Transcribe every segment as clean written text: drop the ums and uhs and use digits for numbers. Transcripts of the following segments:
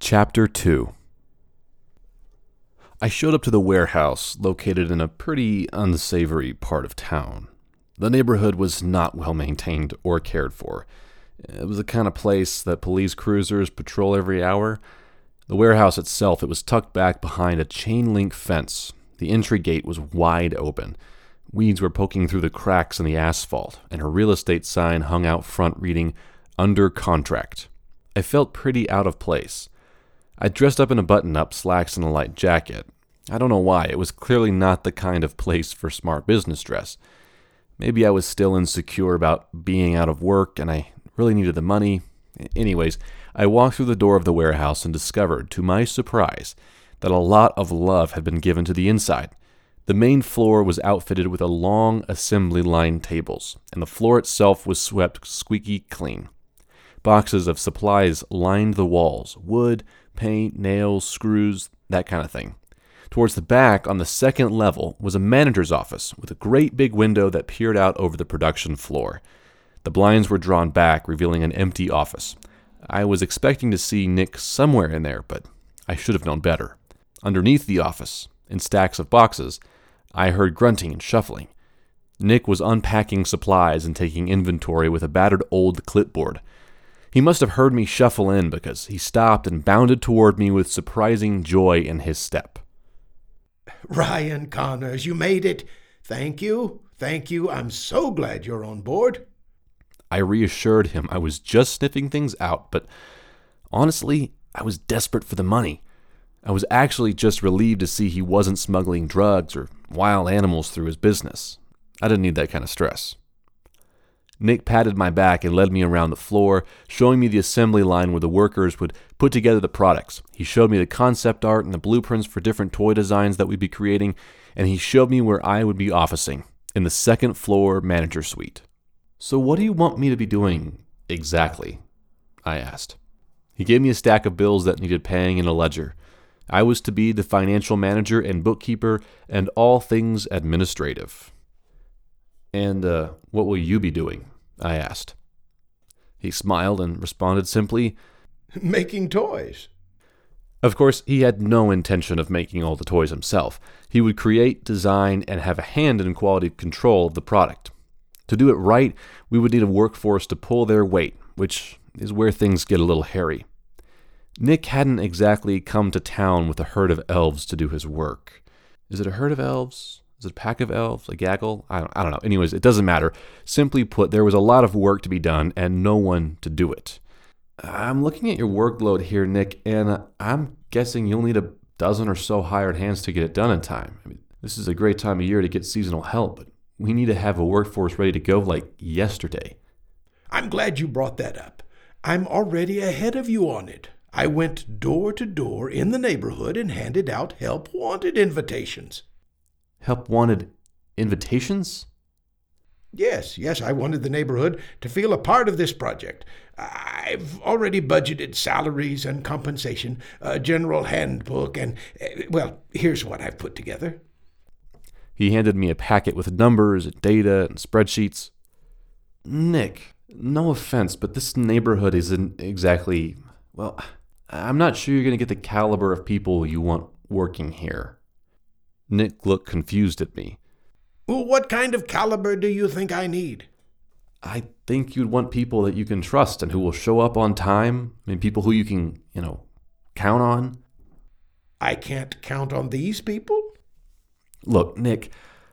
Chapter 2. I showed up to the warehouse, located in a pretty unsavory part of town. The neighborhood was not well maintained or cared for. It was the kind of place that police cruisers patrol every hour. The warehouse itself, it was tucked back behind a chain-link fence. The entry gate was wide open. Weeds were poking through the cracks in the asphalt, and a real estate sign hung out front reading, "Under Contract." I felt pretty out of place. I dressed up in a button-up, slacks, and a light jacket. I don't know why, it was clearly not the kind of place for smart business dress. Maybe I was still insecure about being out of work, and I really needed the money. Anyways, I walked through the door of the warehouse and discovered, to my surprise, that a lot of love had been given to the inside. The main floor was outfitted with a long assembly line tables, and the floor itself was swept squeaky clean. Boxes of supplies lined the walls: wood, paint, nails, screws, that kind of thing. Towards the back, on the second level, was a manager's office with a great big window that peered out over the production floor. The blinds were drawn back, revealing an empty office. I was expecting to see Nick somewhere in there, but I should have known better. Underneath the office, in stacks of boxes, I heard grunting and shuffling. Nick was unpacking supplies and taking inventory with a battered old clipboard. He must have heard me shuffle in because he stopped and bounded toward me with surprising joy in his step. "Ryan Connors, you made it. Thank you. I'm so glad you're on board." I reassured him I was just sniffing things out, but honestly, I was desperate for the money. I was actually just relieved to see he wasn't smuggling drugs or wild animals through his business. I didn't need that kind of stress. Nick patted my back and led me around the floor, showing me the assembly line where the workers would put together the products. He showed me the concept art and the blueprints for different toy designs that we'd be creating, and he showed me where I would be officing, in the second floor manager suite. "So what do you want me to be doing exactly?" I asked. He gave me a stack of bills that needed paying in a ledger. I was to be the financial manager and bookkeeper and all things administrative. "And what will you be doing?" I asked. He smiled and responded simply, "Making toys." Of course, he had no intention of making all the toys himself. He would create, design, and have a hand in quality control of the product. To do it right, we would need a workforce to pull their weight, which is where things get a little hairy. Nick hadn't exactly come to town with a herd of elves to do his work. Is it a herd of elves? Is it a pack of elves? A gaggle? I don't know. Anyways, it doesn't matter. Simply put, there was a lot of work to be done and no one to do it. I'm looking at your workload here, Nick, and I'm guessing you'll need a dozen or so hired hands to get it done in time. This is a great time of year to get seasonal help, but we need to have a workforce ready to go like yesterday. "I'm glad you brought that up. I'm already ahead of you on it. I went door to door in the neighborhood and handed out help wanted invitations." Help wanted invitations? Yes, I wanted the neighborhood to feel a part of this project. I've already budgeted salaries and compensation, a general handbook, and, here's what I've put together. He handed me a packet with numbers and data and spreadsheets. "Nick, no offense, but this neighborhood isn't exactly, I'm not sure you're going to get the caliber of people you want working here." Nick looked confused at me. "Well, what kind of caliber do you think I need?" "I think you'd want people that you can trust and who will show up on time. People who you can, count on." "I can't count on these people?" "Look, Nick,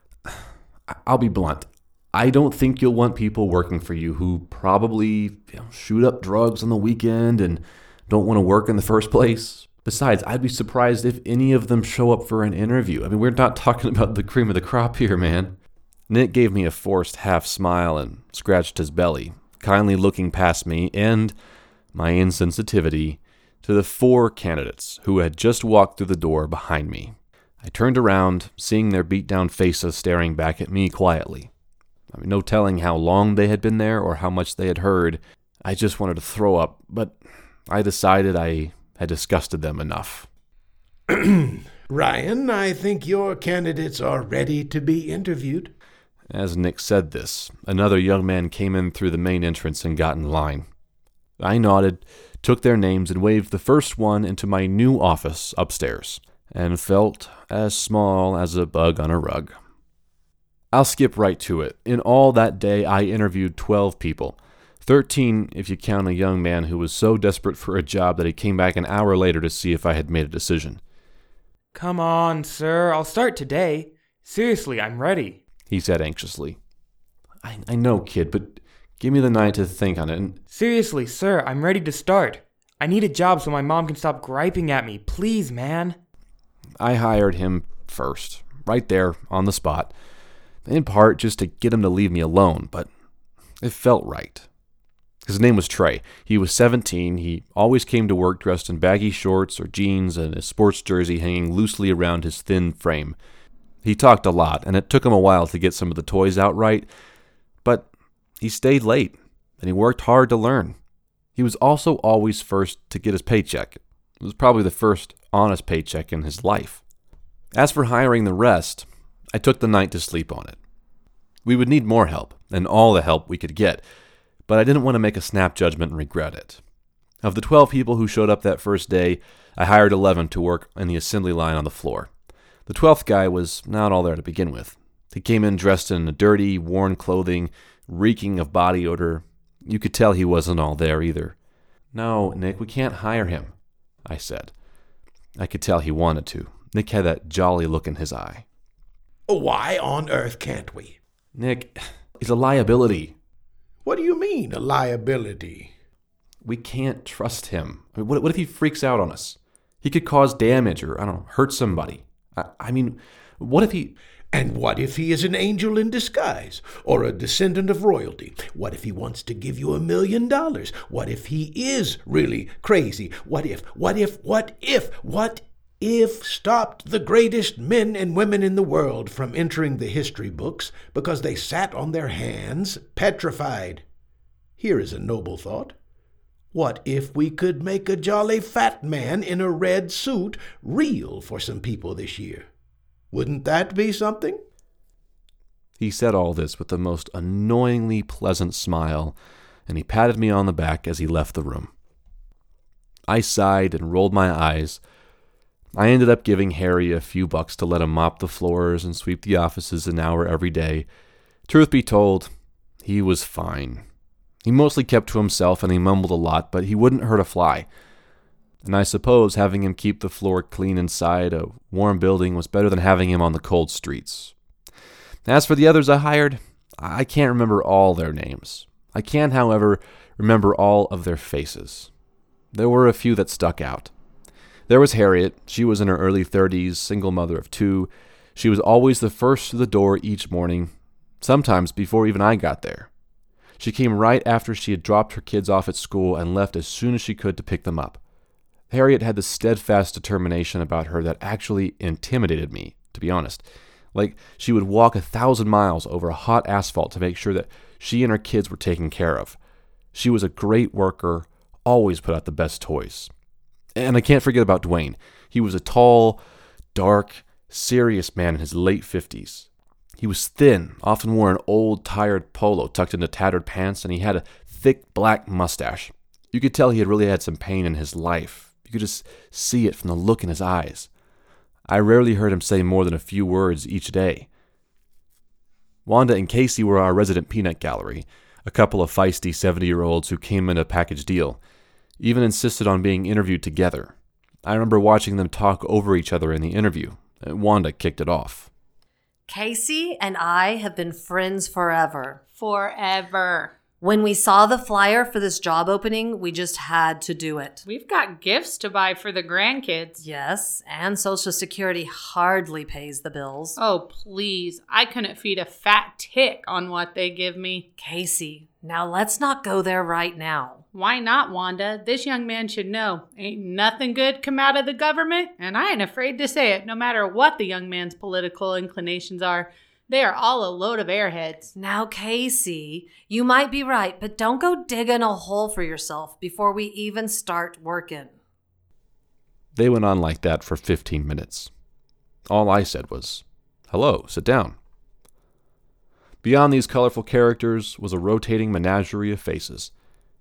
I'll be blunt. I don't think you'll want people working for you who probably shoot up drugs on the weekend and don't want to work in the first place. Besides, I'd be surprised if any of them show up for an interview. We're not talking about the cream of the crop here, man." Nick gave me a forced half smile and scratched his belly, kindly looking past me and my insensitivity to the 4 candidates who had just walked through the door behind me. I turned around, seeing their beat-down faces staring back at me quietly. No telling how long they had been there or how much they had heard. I just wanted to throw up, but I decided I had disgusted them enough. "Ryan, I think your candidates are ready to be interviewed." As Nick said this, another young man came in through the main entrance and got in line. I nodded, took their names, and waved the first one into my new office upstairs, and felt as small as a bug on a rug. I'll skip right to it. In all that day, I interviewed 12 people. 13 if you count a young man who was so desperate for a job that he came back an hour later to see if I had made a decision. "Come on, sir, I'll start today. Seriously, I'm ready," he said anxiously. I know, kid, but give me the night to think on it. And "Seriously, sir, I'm ready to start. I need a job so my mom can stop griping at me. Please, man." I hired him first, right there on the spot, in part just to get him to leave me alone, but it felt right. His name was Trey. He was 17. He always came to work dressed in baggy shorts or jeans and a sports jersey hanging loosely around his thin frame. He talked a lot, and it took him a while to get some of the toys out right, but he stayed late, and he worked hard to learn. He was also always first to get his paycheck. It was probably the first honest paycheck in his life. As for hiring the rest, I took the night to sleep on it. We would need more help, and all the help we could get, but I didn't want to make a snap judgment and regret it. Of the 12 people who showed up that first day, I hired 11 to work in the assembly line on the floor. The 12th guy was not all there to begin with. He came in dressed in dirty, worn clothing, reeking of body odor. You could tell he wasn't all there either. "No, Nick, we can't hire him," I said. I could tell he wanted to. Nick had that jolly look in his eye. Why on earth can't we? "Nick, he's a liability." What do you mean, a liability? "We can't trust him. I mean, what if he freaks out on us? He could cause damage or, hurt somebody. I mean, what if he..." And what if he is an angel in disguise, or a descendant of royalty? What if he wants to give you $1 million? What if he is really crazy? What if stopped the greatest men and women in the world from entering the history books because they sat on their hands, petrified? Here is a noble thought. What if we could make a jolly fat man in a red suit real for some people this year? Wouldn't that be something? He said all this with the most annoyingly pleasant smile, and he patted me on the back as he left the room. I sighed and rolled my eyes. I ended up giving Harry a few bucks to let him mop the floors and sweep the offices an hour every day. Truth be told, he was fine. He mostly kept to himself and he mumbled a lot, but he wouldn't hurt a fly. And I suppose having him keep the floor clean inside a warm building was better than having him on the cold streets. As for the others I hired, I can't remember all their names. I can, however, remember all of their faces. There were a few that stuck out. There was Harriet. She was in her early 30s, single mother of 2. She was always the first to the door each morning, sometimes before even I got there. She came right after she had dropped her kids off at school and left as soon as she could to pick them up. Harriet had the steadfast determination about her that actually intimidated me, to be honest. Like, she would walk 1,000 miles over hot asphalt to make sure that she and her kids were taken care of. She was a great worker, always put out the best toys. And I can't forget about Dwayne. He was a tall, dark, serious man in his late 50s. He was thin, often wore an old, tired polo tucked into tattered pants, and he had a thick black mustache. You could tell he had really had some pain in his life. You could just see it from the look in his eyes. I rarely heard him say more than a few words each day. Wanda and Casey were our resident peanut gallery, a couple of feisty 70-year-olds who came in a package deal, even insisted on being interviewed together. I remember watching them talk over each other in the interview. Wanda kicked it off. "Casey and I have been friends forever." Forever. When we saw the flyer for this job opening, we just had to do it. We've got gifts to buy for the grandkids. Yes, and Social Security hardly pays the bills. Oh, please. I couldn't feed a fat tick on what they give me. Casey, now let's not go there right now. Why not, Wanda? This young man should know. Ain't nothing good come out of the government, and I ain't afraid to say it, no matter what the young man's political inclinations are. They are all a load of airheads. Now, Casey, you might be right, but don't go digging a hole for yourself before we even start working. They went on like that for 15 minutes. All I said was, "Hello, sit down." Beyond these colorful characters was a rotating menagerie of faces.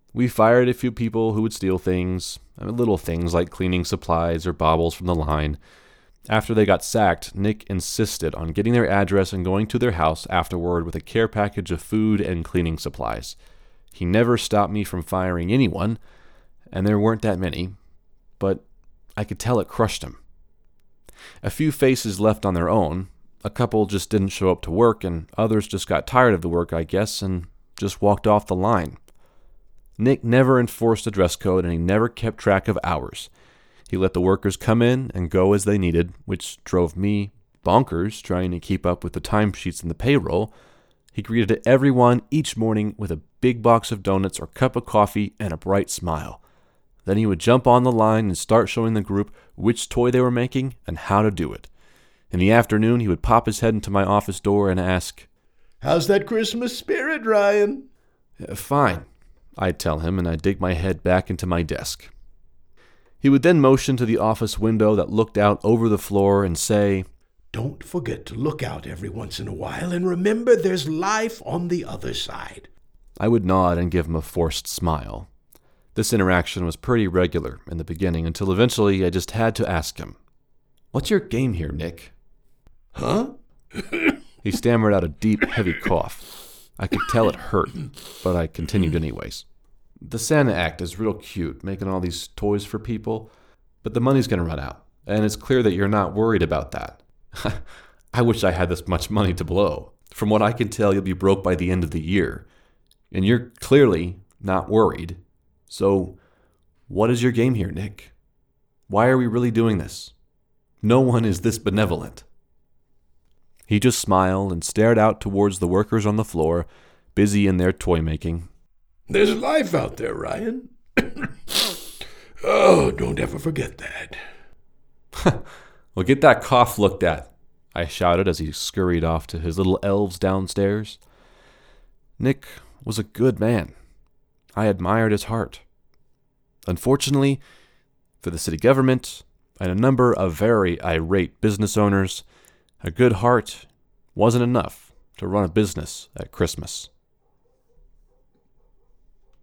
We fired a few people who would steal things, little things like cleaning supplies or baubles from the line. After they got sacked, Nick insisted on getting their address and going to their house afterward with a care package of food and cleaning supplies. He never stopped me from firing anyone, and there weren't that many, but I could tell it crushed him. A few faces left on their own. A couple just didn't show up to work, and others just got tired of the work, I guess, and just walked off the line. Nick never enforced a dress code, and he never kept track of hours. He let the workers come in and go as they needed, which drove me bonkers trying to keep up with the timesheets and the payroll. He greeted everyone each morning with a big box of donuts or cup of coffee and a bright smile. Then he would jump on the line and start showing the group which toy they were making and how to do it. In the afternoon, he would pop his head into my office door and ask, "How's that Christmas spirit, Ryan?" "Fine," I'd tell him, and I'd dig my head back into my desk. He would then motion to the office window that looked out over the floor and say, "Don't forget to look out every once in a while, and remember there's life on the other side." I would nod and give him a forced smile. This interaction was pretty regular in the beginning until eventually I just had to ask him, "What's your game here, Nick?" "Huh?" He stammered out a deep, heavy cough. I could tell it hurt, but I continued anyways. "The Santa act is real cute, making all these toys for people, but the money's going to run out, and it's clear that you're not worried about that. I wish I had this much money to blow. From what I can tell, you'll be broke by the end of the year, and you're clearly not worried. So, what is your game here, Nick? Why are we really doing this? No one is this benevolent." He just smiled and stared out towards the workers on the floor, busy in their toy making. "There's life out there, Ryan. Oh, don't ever forget that." "Well, get that cough looked at," I shouted as he scurried off to his little elves downstairs. Nick was a good man. I admired his heart. Unfortunately, for the city government and a number of very irate business owners, a good heart wasn't enough to run a business at Christmas.